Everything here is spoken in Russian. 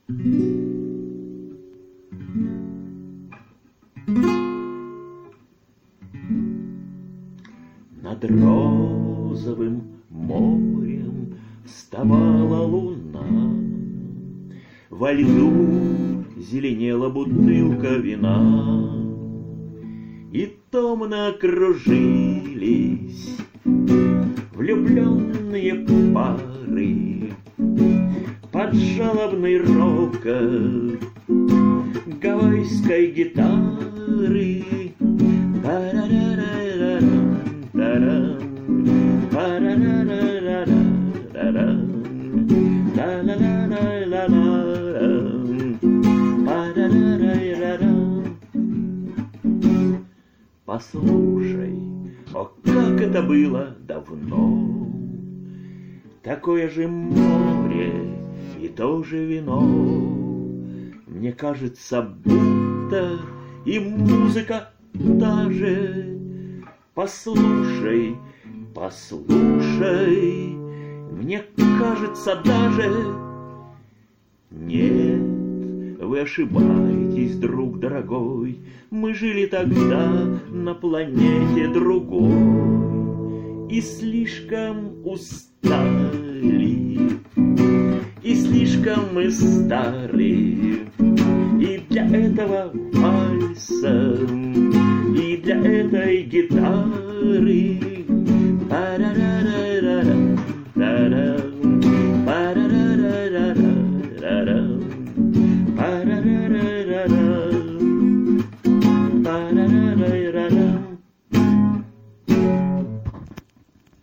Над розовым морем вставала луна, во льду зеленела бутылка вина, и томно кружились влюбленные пары под жалобный рокот гавайской гитары. Послушай, о, как это было давно, такое же море и то же вино. Мне кажется, будто и музыка та же. Послушай, послушай, мне кажется даже... Нет, вы ошибаетесь, друг дорогой, мы жили тогда на планете другой и слишком устали, и слишком мы стары и для этого вальса, и для этой гитары.